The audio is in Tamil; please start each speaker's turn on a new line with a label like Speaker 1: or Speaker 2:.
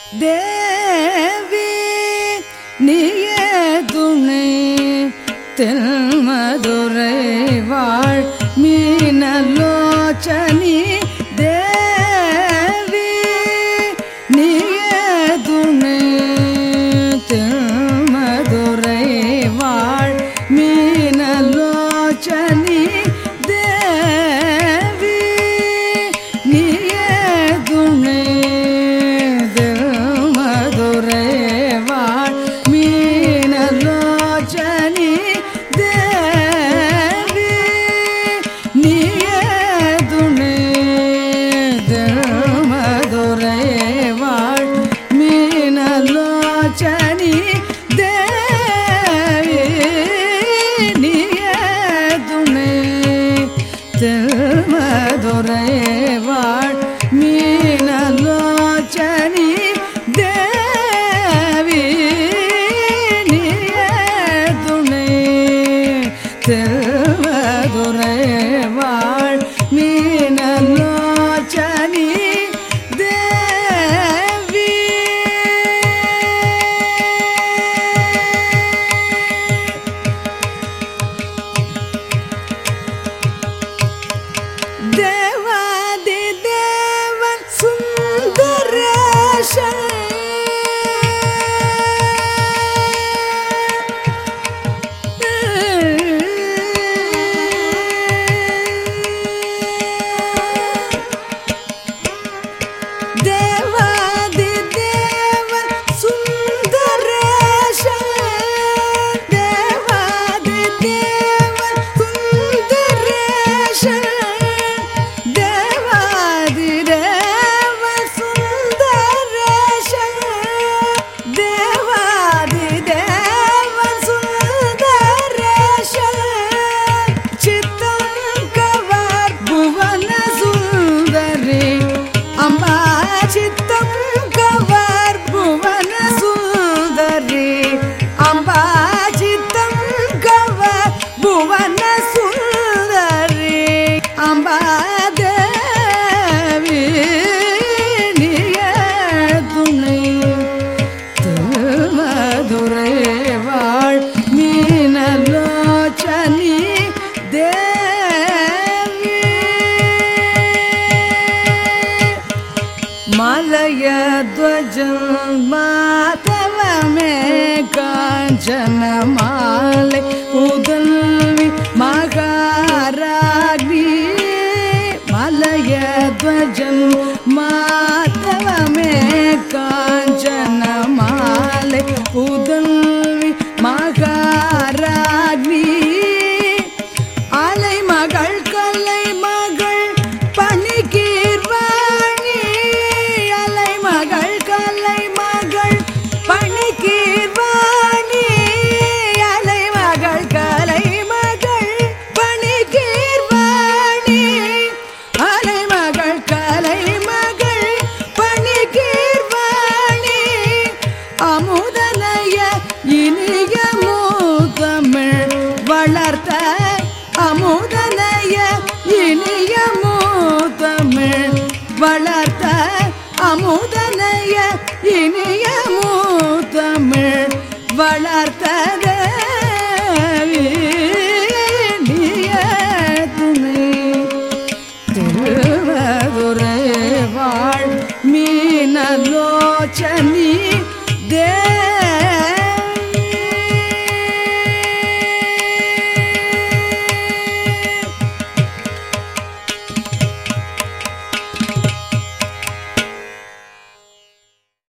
Speaker 1: தேவி நீயே துணை தென்மதுரை வாழ் மீனலோச்சனி தேவி நீயே துணை தென்மதுரை வாழ் மீனலோச்சனி தேவி நீயே துணை தென்மதுரை வாழ் மீனலோச்சனி தேவி நீயே துணை தென்மதுரை வாழ் மீனலோச்சனி தேவி நீயே துணை தென்மதுரை வாழ் மீனலோச்சனி தேவி நீயே துணை தென்மதுரை வாழ் மீனலோச்சனி தேவி தேவாதி தேவன் சுந்தரேஷன் தேவாதி தேவன் சுந்தரேஷன் தேவாதி தேவன் சுந்தரேஷன் தேவாதி தேவன் சுந்தரேஷன் தேவாதி தேவன் சுந்தரேஷன் சித்தம் கவர் புவன சுந்தரி அம்பா சித்தம் கவர் புவன சுந்தரி அம்பா சித்தம் கவர் புவன சுந்தரி அம்பா தேவி நீயே துணை தென்மதுரை வாழ் மீனலோச்சனி தேவி மலய துவஜம் மாதவமே காஞ்சன மாலை புதல்வி மகாராணி மலய துவஜம் மாதவமே காஞ்சன மாலை புதல்வி மகாராணி அலை மகள் கலை மகள் பணிகீர்வாணி அலை மகள் கலை மகள் பணிகீர்வாணி அலை மகள் கலை மகள் பணிகீர்வாணி அலை மகள் கலை மகள் பணிகீர்வாணி அமுதனைய இனிய மூதமிழ் வளர்த்த அமுதனைய இனிய மூதமிழ் வளர்த்த அமுதனைய இனிய மூதமிழ் வளர்த்த தேவி நீயே துணை தென்மதுரை வாழ் மீனலோச்சனி தேவி